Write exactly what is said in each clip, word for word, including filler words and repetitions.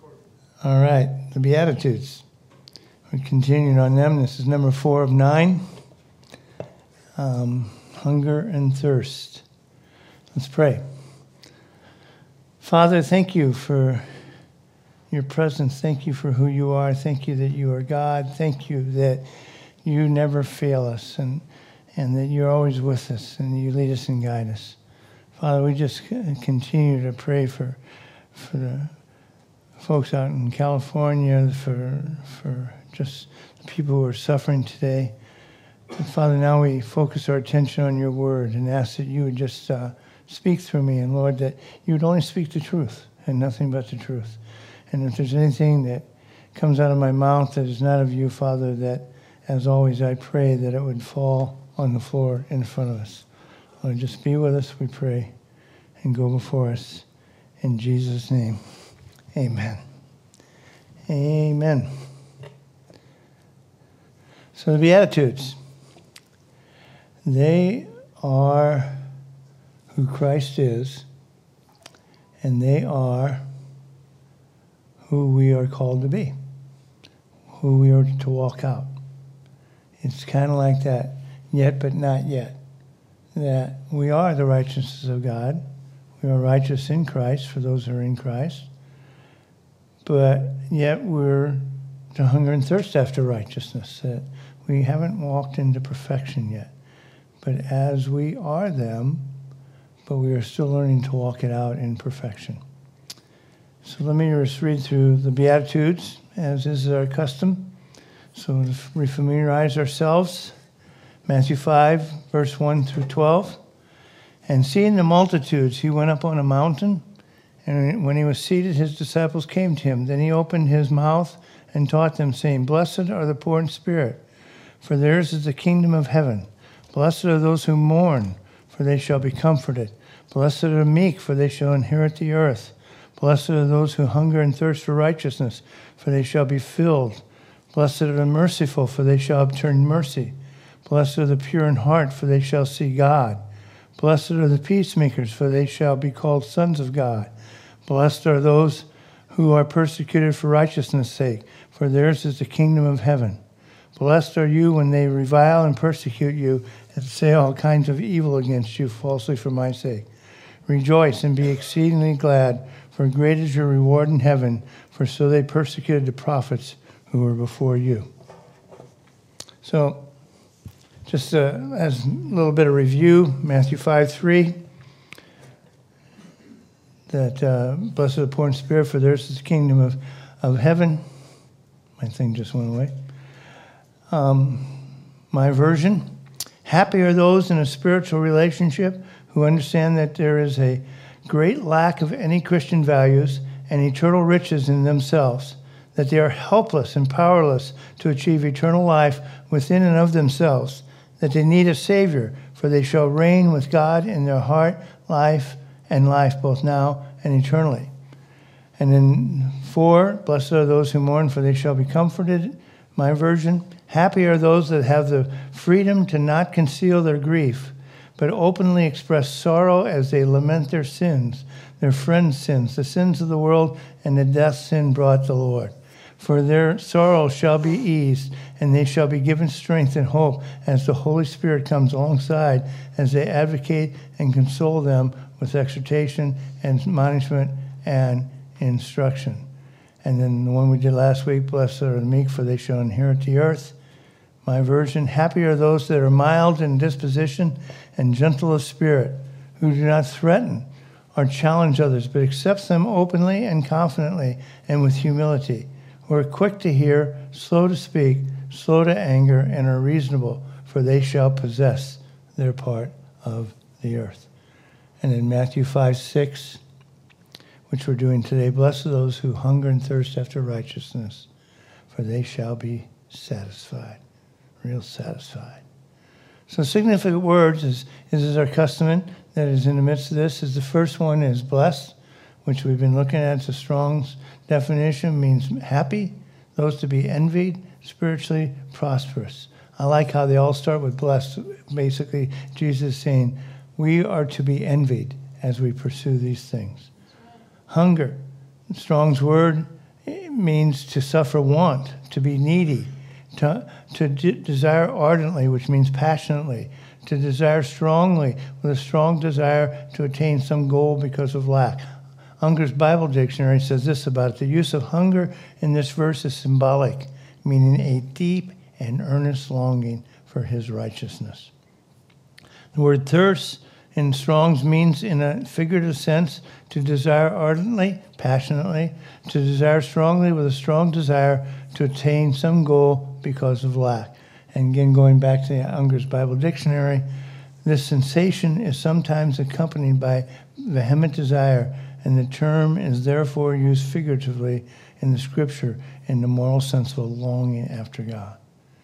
All right, the Beatitudes. We continued on them. This is number four of nine. Um, hunger and thirst. Let's pray. Father, thank you for your presence. Thank you for who you are. Thank you that you are God. Thank you that you never fail us and, and that you're always with us and you lead us and guide us. Father, we just continue to pray for, for the folks out in California, for for just the people who are suffering today. And Father, now we focus our attention on your word and ask that you would just uh, speak through me, and Lord, that you would only speak the truth and nothing but the truth. And if there's anything that comes out of my mouth that is not of you, Father, that, as always, I pray that it would fall on the floor in front of us. Lord, just be with us, we pray, and go before us. In Jesus' name. Amen. Amen. So the Beatitudes, they are who Christ is, and they are who we are called to be, who we are to walk out. It's kind of like that, yet but not yet, that we are the righteousness of God. We are righteous in Christ for those who are in Christ. But yet we're to hunger and thirst after righteousness. That we haven't walked into perfection yet. But as we are them, but we are still learning to walk it out in perfection. So let me just read through the Beatitudes, as is our custom. So to refamiliarize ourselves, Matthew five, verse one through twelve. And seeing the multitudes, he went up on a mountain. And when he was seated, his disciples came to him. Then he opened his mouth and taught them, saying, Blessed are the poor in spirit, for theirs is the kingdom of heaven. Blessed are those who mourn, for they shall be comforted. Blessed are the meek, for they shall inherit the earth. Blessed are those who hunger and thirst for righteousness, for they shall be filled. Blessed are the merciful, for they shall obtain mercy. Blessed are the pure in heart, for they shall see God. Blessed are the peacemakers, for they shall be called sons of God. Blessed are those who are persecuted for righteousness' sake, for theirs is the kingdom of heaven. Blessed are you when they revile and persecute you and say all kinds of evil against you falsely for my sake. Rejoice and be exceedingly glad, for great is your reward in heaven, for so they persecuted the prophets who were before you. So, just uh, as a little bit of review, Matthew five three. That uh, blessed are the poor in spirit, for theirs is the kingdom of, of heaven. My thing just went away. Um, my version. Happy are those in a spiritual relationship who understand that there is a great lack of any Christian values and eternal riches in themselves, that they are helpless and powerless to achieve eternal life within and of themselves, that they need a Savior, for they shall reign with God in their heart, life, and life both now and eternally. And then four, blessed are those who mourn, for they shall be comforted. My version, happy are those that have the freedom to not conceal their grief, but openly express sorrow as they lament their sins, their friends' sins, the sins of the world, and the death sin brought the Lord. For their sorrow shall be eased, and they shall be given strength and hope as the Holy Spirit comes alongside as they advocate and console them with exhortation and admonishment and instruction. And then the one we did last week, blessed are the meek, for they shall inherit the earth. My version, happy are those that are mild in disposition and gentle of spirit, who do not threaten or challenge others, but accepts them openly and confidently and with humility, who are quick to hear, slow to speak, slow to anger, and are reasonable, for they shall possess their part of the earth. And in Matthew five six, which we're doing today, blessed are those who hunger and thirst after righteousness, for they shall be satisfied, real satisfied. So significant words is, is our custom that is in the midst of this. Is the first one is blessed, which we've been looking at. It's a Strong's definition, means happy, those to be envied, spiritually prosperous. I like how they all start with blessed. Basically, Jesus is saying, we are to be envied as we pursue these things. Hunger. Strong's word means to suffer want, to be needy, to, to de- desire ardently, which means passionately, to desire strongly, with a strong desire to attain some goal because of lack. Unger's Bible Dictionary says this about it: the use of hunger in this verse is symbolic, meaning a deep and earnest longing for his righteousness. The word thirst in Strong's means, in a figurative sense, to desire ardently, passionately, to desire strongly with a strong desire to attain some goal because of lack. And again, going back to Unger's Bible Dictionary, this sensation is sometimes accompanied by vehement desire, and the term is therefore used figuratively in the Scripture in the moral sense of a longing after God.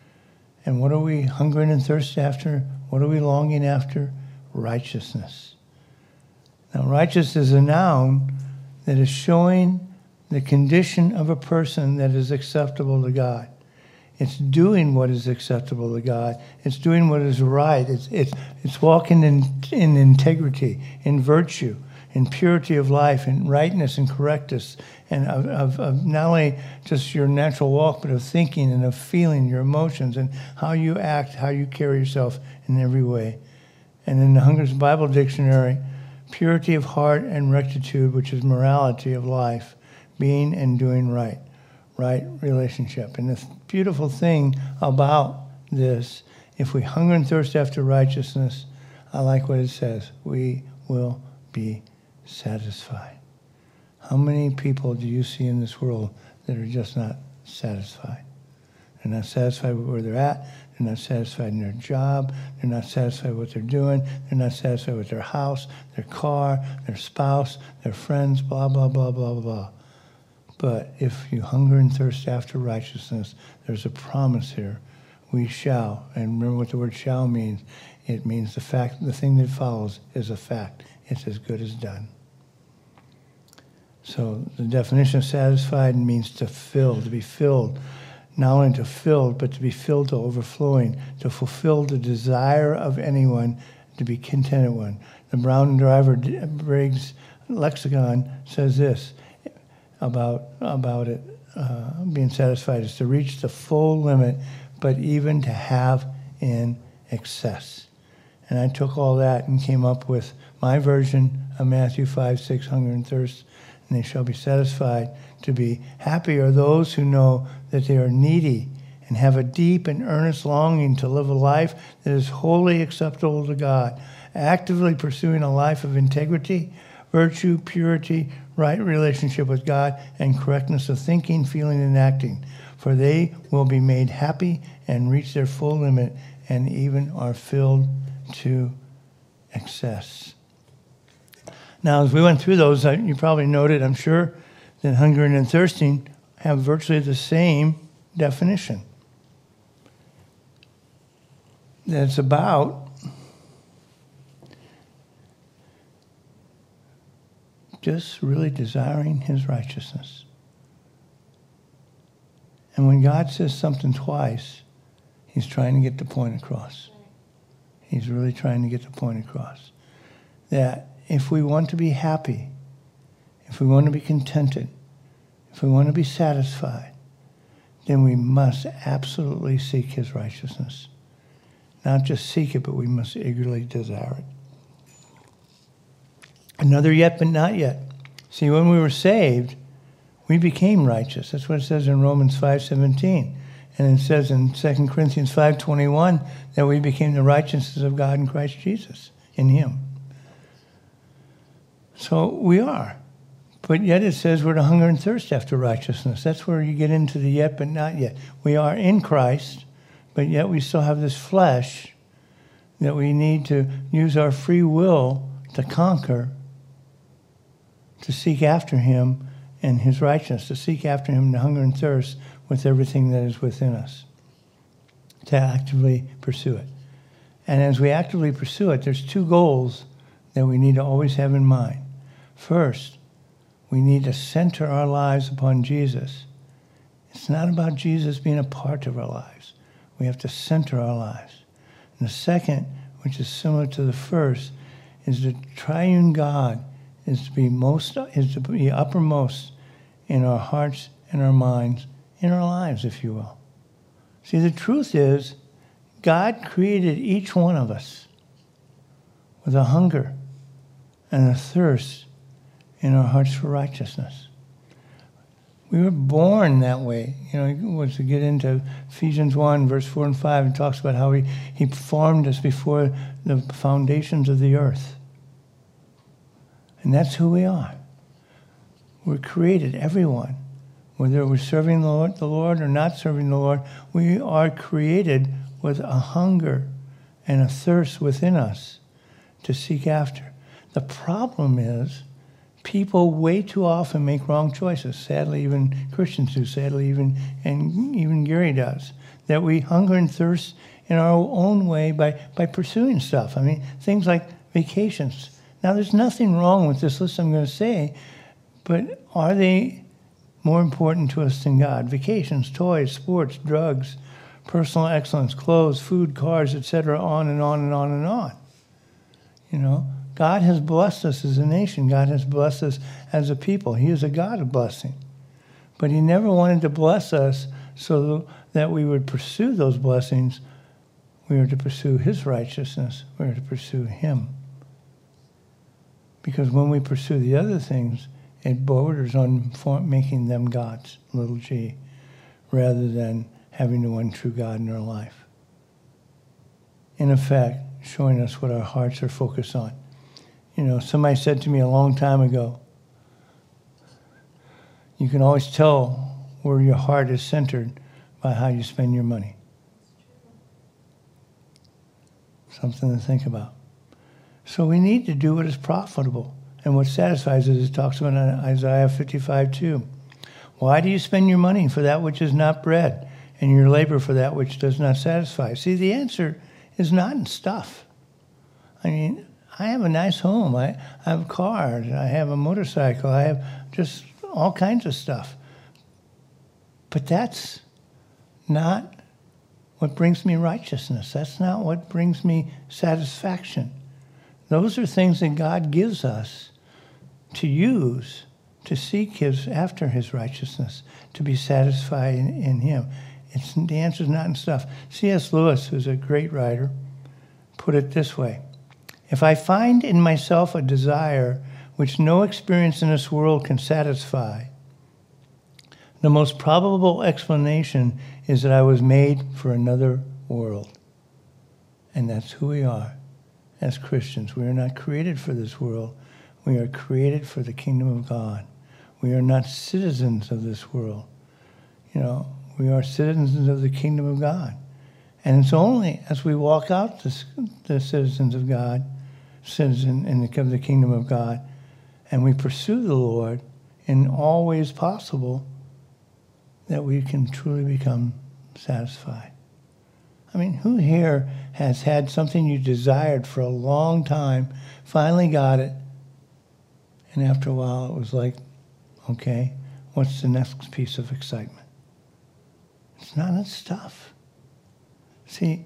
And what are we hungering and thirsting after? What are we longing after? Righteousness. Now, righteous is a noun that is showing the condition of a person that is acceptable to God. It's doing what is acceptable to God. It's doing what is right. It's it's it's walking in in integrity, in virtue, in purity of life, in rightness and correctness, and of, of, of not only just your natural walk, but of thinking and of feeling, your emotions, and how you act, how you carry yourself in every way. And in the Unger's Bible Dictionary, purity of heart and rectitude, which is morality of life, being and doing right, right relationship. And the beautiful thing about this, if we hunger and thirst after righteousness, I like what it says, we will be satisfied. How many people do you see in this world that are just not satisfied? They're not satisfied with where they're at. They're not satisfied in their job. They're not satisfied with what they're doing. They're not satisfied with their house, their car, their spouse, their friends, blah, blah, blah, blah, blah. But if you hunger and thirst after righteousness, there's a promise here. We shall. And remember what the word shall means. It means the fact, the thing that follows is a fact. It's as good as done. So the definition of satisfied means to fill, to be filled. Not only to fill, but to be filled to overflowing, to fulfill the desire of anyone, to be contented one. The Brown and Driver Briggs lexicon says this about, about it uh, being satisfied, is to reach the full limit, but even to have in excess. And I took all that and came up with my version of Matthew five, six, hunger and thirst, and they shall be satisfied. To be happy are those who know that they are needy and have a deep and earnest longing to live a life that is wholly acceptable to God, actively pursuing a life of integrity, virtue, purity, right relationship with God, and correctness of thinking, feeling, and acting. For they will be made happy and reach their full limit and even are filled to excess. Now, as we went through those, you probably noted, I'm sure, that hungering and thirsting have virtually the same definition. That it's about just really desiring his righteousness. And when God says something twice, he's trying to get the point across. He's really trying to get the point across. That if we want to be happy, if we want to be contented, if we want to be satisfied, then we must absolutely seek his righteousness. Not just seek it, but we must eagerly desire it. Another yet, but not yet. See, when we were saved, we became righteous. That's what it says in Romans five seventeen. And it says in Second Corinthians five twenty-one that we became the righteousness of God in Christ Jesus, in him. So we are. But yet it says we're to hunger and thirst after righteousness. That's where you get into the yet but not yet. We are in Christ, but yet we still have this flesh that we need to use our free will to conquer, to seek after him and his righteousness, to seek after him, to hunger and thirst with everything that is within us, to actively pursue it. And as we actively pursue it, there's two goals that we need to always have in mind. First, we need to center our lives upon Jesus. It's not about Jesus being a part of our lives. We have to center our lives. And the second, which is similar to the first, is the triune God is to be most is to be uppermost in our hearts in our minds, in our lives, if you will. See, the truth is, God created each one of us with a hunger and a thirst in our hearts for righteousness. We were born that way. You know, once we get into Ephesians one, verse four and five, it talks about how he, he formed us before the foundations of the earth. And that's who we are. We're created, everyone. Whether we're serving the Lord, the Lord or not serving the Lord, we are created with a hunger and a thirst within us to seek after. The problem is people way too often make wrong choices. Sadly, even Christians do. Sadly, even and even Gary does. That we hunger and thirst in our own way by, by pursuing stuff. I mean, things like vacations. Now, there's nothing wrong with this list I'm going to say, but are they more important to us than God? Vacations, toys, sports, drugs, personal excellence, clothes, food, cars, et cetera, on and on and on and on. You know, God has blessed us as a nation. God has blessed us as a people. He is a God of blessing. But he never wanted to bless us so that we would pursue those blessings. We are to pursue his righteousness. We are to pursue him. Because when we pursue the other things, it borders on making them gods, little g, rather than having the one true God in our life. In effect, showing us what our hearts are focused on. You know, somebody said to me a long time ago, you can always tell where your heart is centered by how you spend your money. Something to think about. So we need to do what is profitable and what satisfies us. It talks about in Isaiah fifty-five two. Why do you spend your money for that which is not bread, and your labor for that which does not satisfy? See, the answer is not in stuff. I mean, I have a nice home. I, I have a car. I have a motorcycle. I have just all kinds of stuff. But that's not what brings me righteousness. That's not what brings me satisfaction. Those are things that God gives us to use to seek his after his righteousness, to be satisfied in, in him. It's, the answer is not in stuff. C S Lewis, who's a great writer, put it this way. If I find in myself a desire which no experience in this world can satisfy, the most probable explanation is that I was made for another world. And that's who we are as Christians. We are not created for this world. We are created for the kingdom of God. We are not citizens of this world. You know, we are citizens of the kingdom of God. And it's only as we walk out the, the citizens of God, citizen in the, the kingdom of God, and we pursue the Lord in all ways possible, that we can truly become satisfied. I mean, who here has had something you desired for a long time, finally got it, and after a while it was like, okay, what's the next piece of excitement? It's not in stuff. See,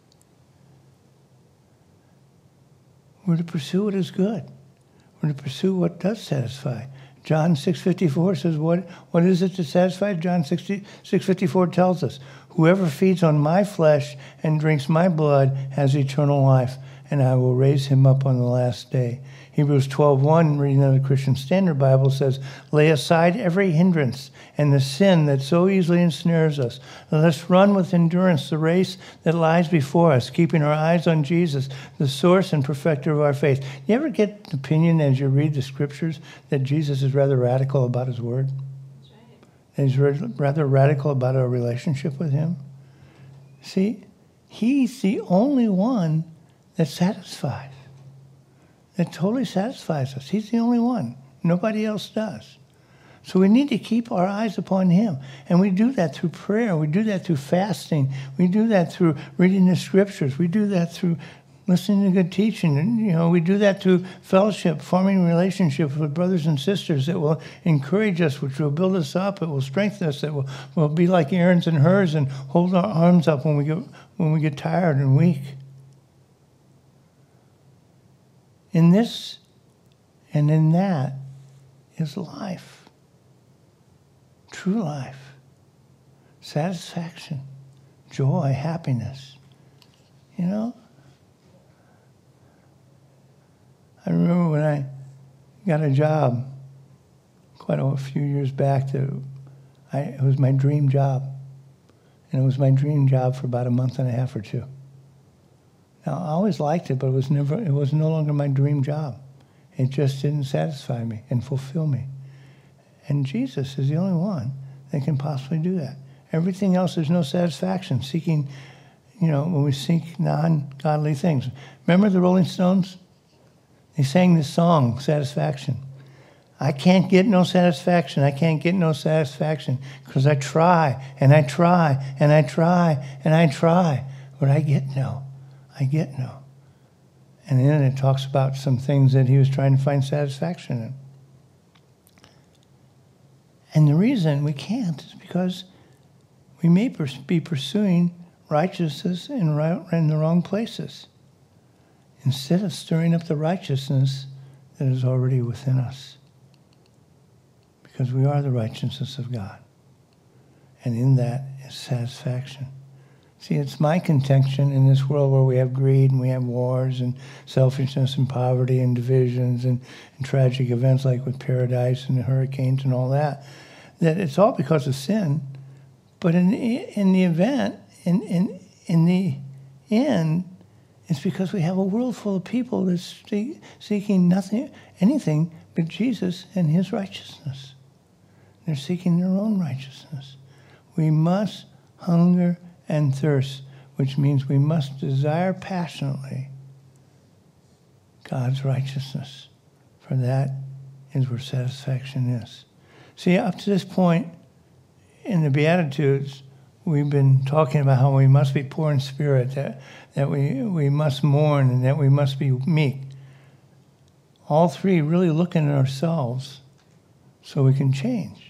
we're to pursue what is good. We're to pursue what does satisfy. John six fifty-four says, what, what is it to satisfy? John six fifty-four tells us, whoever feeds on my flesh and drinks my blood has eternal life, and I will raise him up on the last day. Hebrews twelve one, reading of the Christian Standard Bible, says, lay aside every hindrance and the sin that so easily ensnares us. Let us run with endurance the race that lies before us, keeping our eyes on Jesus, the source and perfecter of our faith. You ever get an opinion as you read the scriptures that Jesus is rather radical about his word? That's right. And he's rather radical about our relationship with him? See, he's the only one that satisfies. That totally satisfies us. He's the only one. Nobody else does. So we need to keep our eyes upon him. And we do that through prayer. We do that through fasting. We do that through reading the scriptures. We do that through listening to good teaching. And, you know, we do that through fellowship, forming relationships with brothers and sisters that will encourage us, which will build us up. It will strengthen us. That will, will be like Aaron's and hers and hold our arms up when we get, when we get tired and weak. In this and in that is life. true life, satisfaction, joy, happiness. You know? I remember when I got a job quite a few years back. To, I, it was my dream job. And it was my dream job for about a month and a half or two. Now, I always liked it, but it was never. It was no longer my dream job. It just didn't satisfy me and fulfill me. And Jesus is the only one that can possibly do that. Everything else, there's no satisfaction. Seeking, you know, when we seek non-godly things. Remember the Rolling Stones? They sang this song, Satisfaction. I can't get no satisfaction. I can't get no satisfaction because I try and I try and I try and I try, but I get no. I get no. And then it talks about some things that he was trying to find satisfaction in. And the reason we can't is because we may be pursuing righteousness in, in the wrong places instead of stirring up the righteousness that is already within us. Because we are the righteousness of God. And in that is satisfaction. See, it's my contention in this world where we have greed and we have wars and selfishness and poverty and divisions and, and tragic events like with Paradise and the hurricanes and all that, that it's all because of sin. But in, in the event, in, in, in the end, it's because we have a world full of people that's seeking nothing, anything but Jesus and his righteousness. They're seeking their own righteousness. We must hunger and thirst, which means we must desire passionately God's righteousness. For that is where satisfaction is. See, up to this point in the Beatitudes, we've been talking about how we must be poor in spirit, that, that we, we must mourn, and that we must be meek. All three really looking at ourselves so we can change.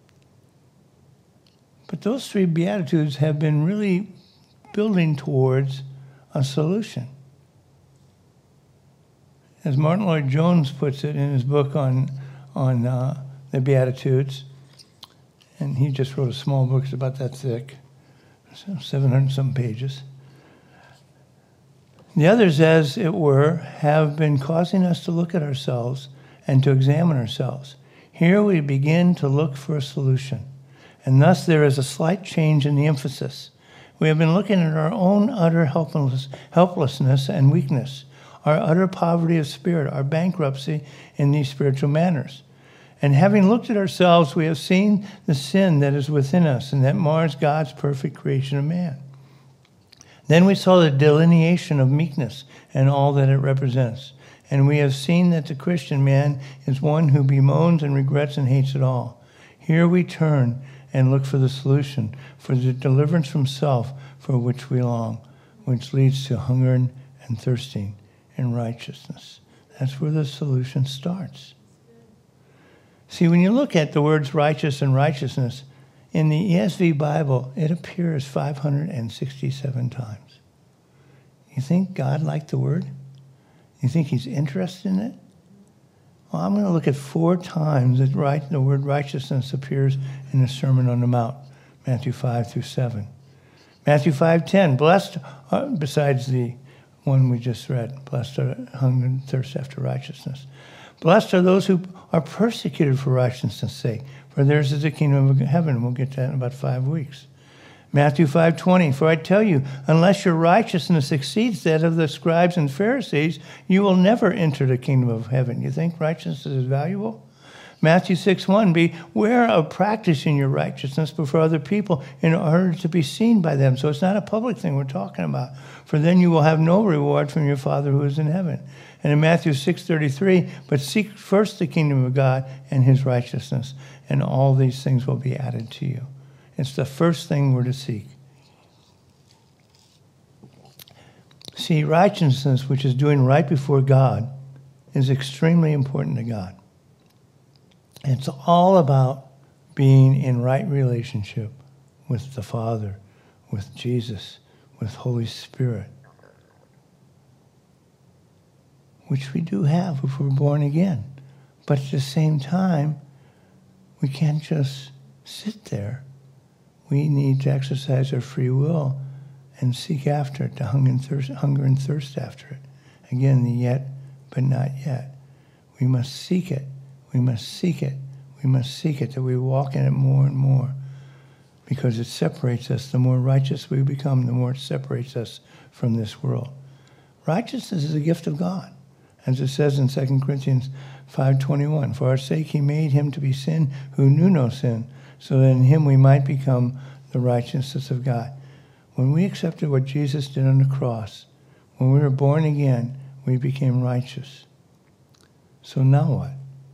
But those three Beatitudes have been really building towards a solution. As Martin Lloyd-Jones puts it in his book on, on uh, the Beatitudes, and he just wrote a small book, it's about that thick, seven hundred some pages. The others, as it were, have been causing us to look at ourselves and to examine ourselves. Here we begin to look for a solution. And thus there is a slight change in the emphasis. We have been looking at our own utter helpless, helplessness and weakness, our utter poverty of spirit, our bankruptcy in these spiritual manners. And having looked at ourselves, we have seen the sin that is within us and that mars God's perfect creation of man. Then we saw the delineation of meekness and all that it represents. And we have seen that the Christian man is one who bemoans and regrets and hates it all. Here we turn and look for the solution, for the deliverance from self for which we long, which leads to hunger and thirsting in righteousness. That's where the solution starts. See, when you look at the words righteous and righteousness, in the E S V Bible, it appears five hundred sixty-seven times. You think God liked the word? You think he's interested in it? Well, I'm going to look at four times that right, the word righteousness appears in the Sermon on the Mount, Matthew five through seven. Matthew five ten, blessed, are, besides the one we just read, blessed are hunger and thirst after righteousness. Blessed are those who are persecuted for righteousness' sake, for theirs is the kingdom of heaven. We'll get to that in about five weeks. Matthew five twenty, for I tell you, unless your righteousness exceeds that of the scribes and Pharisees, you will never enter the kingdom of heaven. You think righteousness is valuable? Matthew six one, beware of practicing your righteousness before other people in order to be seen by them. So it's not a public thing we're talking about. For then you will have no reward from your Father who is in heaven. And in Matthew six thirty-three, but seek first the kingdom of God and his righteousness, and all these things will be added to you. It's the first thing we're to seek. See, righteousness, which is doing right before God, is extremely important to God. It's all about being in right relationship with the Father, with Jesus, with Holy Spirit, which we do have if we're born again. But at the same time, we can't just sit there. We need to exercise our free will and seek after it, to hunger and thirst, hunger and thirst after it. Again, the yet, but not yet. We must seek it. We must seek it. We must seek it, that we walk in it more and more, because it separates us. The more righteous we become, the more it separates us from this world. Righteousness is a gift of God, as it says in Second Corinthians five twenty-one. For our sake he made him to be sin who knew no sin, so that in him we might become the righteousness of God. When we accepted what Jesus did on the cross, when we were born again, we became righteous. So now what?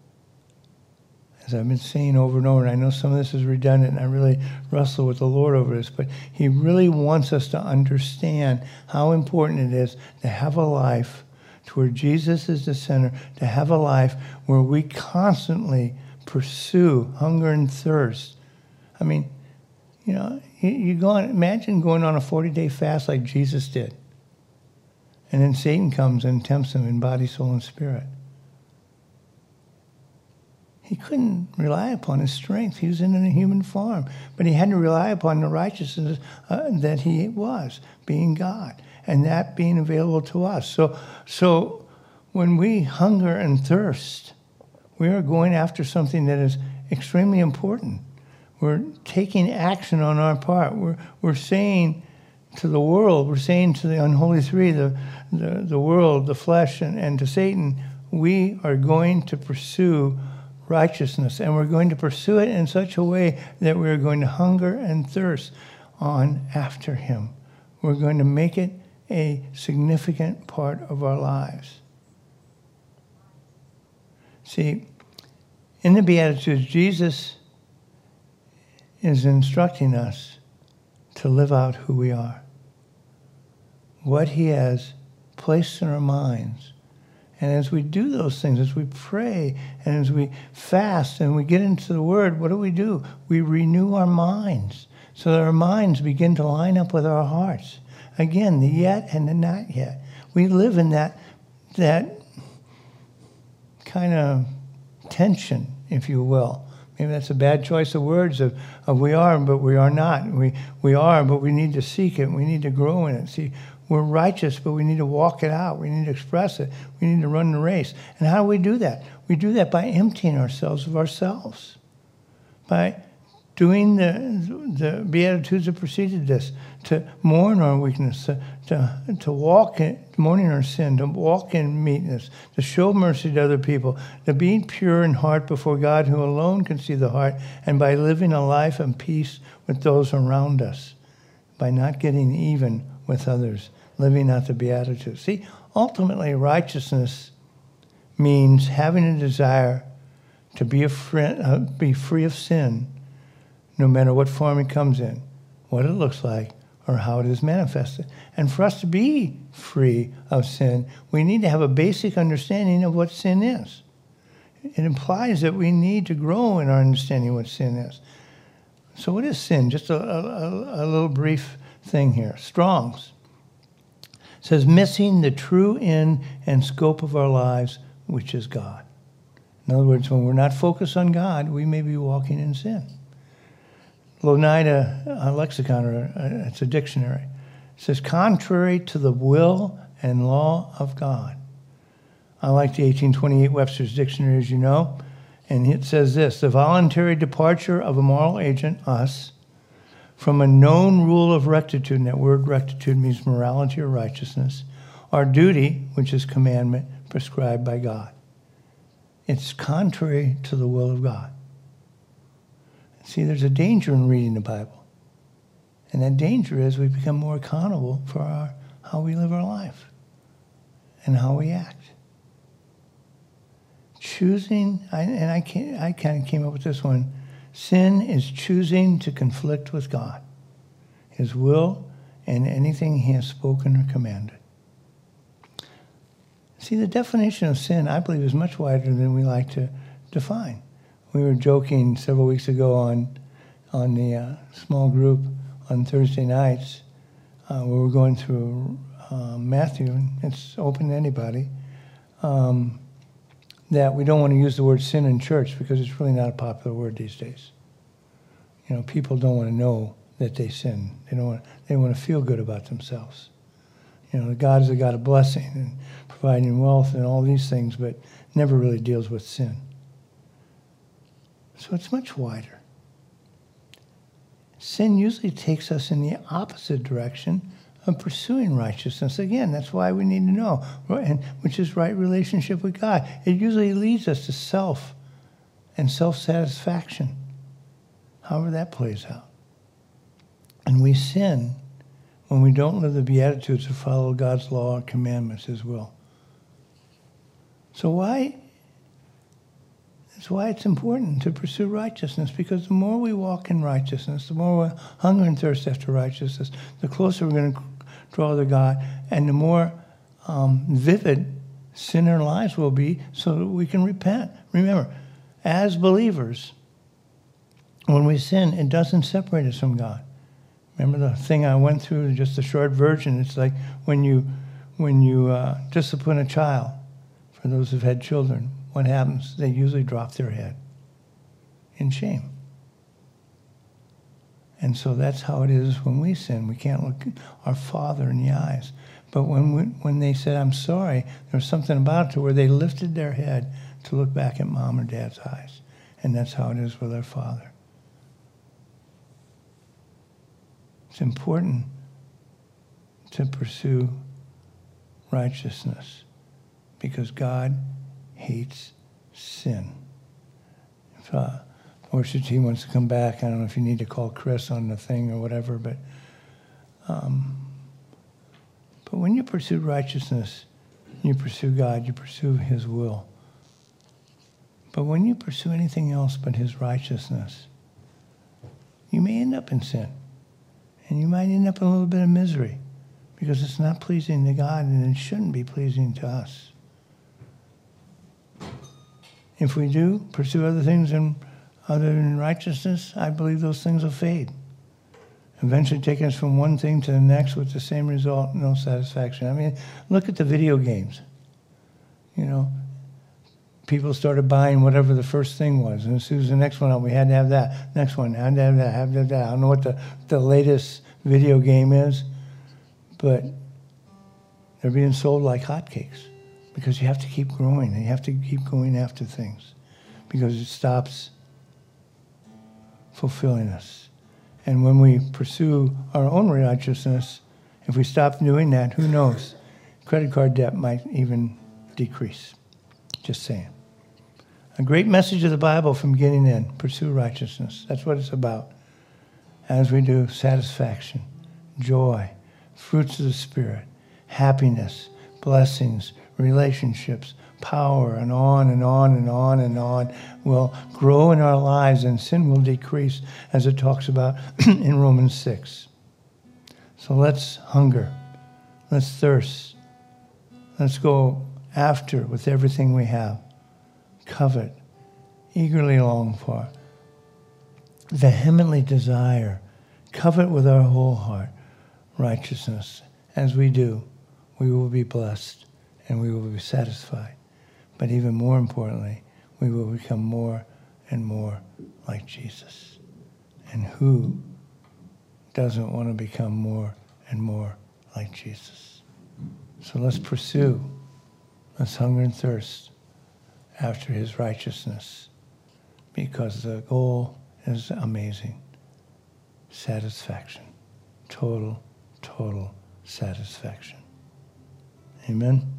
As I've been saying over and over, and I know some of this is redundant, and I really wrestle with the Lord over this, but he really wants us to understand how important it is to have a life to where Jesus is the center, to have a life where we constantly pursue hunger and thirst. I mean, you know, you, you go on, imagine going on a forty-day fast like Jesus did. And then Satan comes and tempts him in body, soul, and spirit. He couldn't rely upon his strength. He was in a human form. But he had to rely upon the righteousness uh, that he was, being God, and that being available to us. So, so when we hunger and thirst, we are going after something that is extremely important. We're taking action on our part. We're, we're saying to the world, we're saying to the unholy three, the, the, the world, the flesh, and, and to Satan, we are going to pursue righteousness, and we're going to pursue it in such a way that we're going to hunger and thirst on after him. We're going to make it a significant part of our lives. See, in the Beatitudes, Jesus is instructing us to live out who we are, what he has placed in our minds. And as we do those things, as we pray, and as we fast, and we get into the Word, what do we do? We renew our minds, so that our minds begin to line up with our hearts. Again, the yet and the not yet. We live in that, that kind of tension, if you will. Maybe that's a bad choice of words of, of we are, but we are not. We, we are, but we need to seek it. We need to grow in it. See, we're righteous, but we need to walk it out. We need to express it. We need to run the race. And how do we do that? We do that by emptying ourselves of ourselves, by doing the, the Beatitudes that preceded this, to mourn our weakness, to, to, to walk in, mourning our sin, to walk in meekness, to show mercy to other people, to be pure in heart before God, who alone can see the heart, and by living a life of peace with those around us, by not getting even with others, living out the Beatitudes. See, ultimately, righteousness means having a desire to be, a friend, uh, be free of sin, no matter what form it comes in, what it looks like, or how it is manifested. And for us to be free of sin, we need to have a basic understanding of what sin is. It implies that we need to grow in our understanding of what sin is. So what is sin? Just a, a, a little brief thing here. Strong's says, missing the true end and scope of our lives, which is God. In other words, when we're not focused on God, we may be walking in sin. Louw-Nida uh, lexicon, or uh, it's a dictionary, says, contrary to the will and law of God. I like the eighteen twenty-eight Webster's Dictionary, as you know, and it says this: the voluntary departure of a moral agent, us, from a known rule of rectitude, and that word rectitude means morality or righteousness, our duty, which is commandment prescribed by God. It's contrary to the will of God. See, there's a danger in reading the Bible. And that danger is we become more accountable for our, how we live our life and how we act. Choosing, I, and I, can't, I kind of came up with this one, sin is choosing to conflict with God, his will, and anything he has spoken or commanded. See, the definition of sin, I believe, is much wider than we like to define. We were joking several weeks ago on, on the uh, small group on Thursday nights uh, where we're going through uh, Matthew, and it's open to anybody, um, that we don't want to use the word sin in church because it's really not a popular word these days. You know, people don't want to know that they sin. They don't want, they want to feel good about themselves. You know, God is a God of blessing and providing wealth and all these things, but never really deals with sin. So it's much wider. Sin usually takes us in the opposite direction of pursuing righteousness. Again, that's why we need to know, and which is right relationship with God. It usually leads us to self and self-satisfaction, however that plays out. And we sin when we don't live the Beatitudes or follow God's law and commandments, His will. So why? That's why it's important to pursue righteousness, because the more we walk in righteousness, the more we hunger and thirst after righteousness, the closer we're going to draw to God, and the more um, vivid sin in our lives will be, so that we can repent. Remember, as believers, when we sin, it doesn't separate us from God. Remember the thing I went through, just a short version. It's like when you when you uh, discipline a child, for those who've had children, what happens? They usually drop their head in shame. And so that's how it is when we sin. We can't look our Father in the eyes. But when we, when they said, I'm sorry, there was something about it to where they lifted their head to look back at Mom or Dad's eyes. And that's how it is with our Father. It's important to pursue righteousness because God hates sin. If uh, worship team wants to come back, I don't know if you need to call Chris on the thing or whatever, but um, but when you pursue righteousness, you pursue God, you pursue His will. But when you pursue anything else but His righteousness, you may end up in sin. And you might end up in a little bit of misery because it's not pleasing to God and it shouldn't be pleasing to us. If we do pursue other things in, other than righteousness, I believe those things will fade. Eventually taking us from one thing to the next with the same result, no satisfaction. I mean, look at the video games. You know, people started buying whatever the first thing was. And as soon as the next one out, we had to have that. Next one, had to have that, had to have that. I don't know what the, the latest video game is, but they're being sold like hotcakes because you have to keep growing and you have to keep going after things because it stops fulfilling us. And when we pursue our own righteousness, if we stop doing that, who knows? Credit card debt might even decrease. Just saying. A great message of the Bible from beginning to end. Pursue righteousness. That's what it's about. As we do, satisfaction, joy, fruits of the Spirit, happiness, blessings, relationships, power, and on and on and on and on will grow in our lives, and sin will decrease, as it talks about in Romans six. So let's hunger. Let's thirst. Let's go after with everything we have. Covet, eagerly long for, vehemently desire, covet with our whole heart, righteousness. As we do, we will be blessed and we will be satisfied. But even more importantly, we will become more and more like Jesus. And who doesn't want to become more and more like Jesus? So let's pursue, let's hunger and thirst after His righteousness, because the goal is amazing. Satisfaction. Total, total satisfaction. Amen.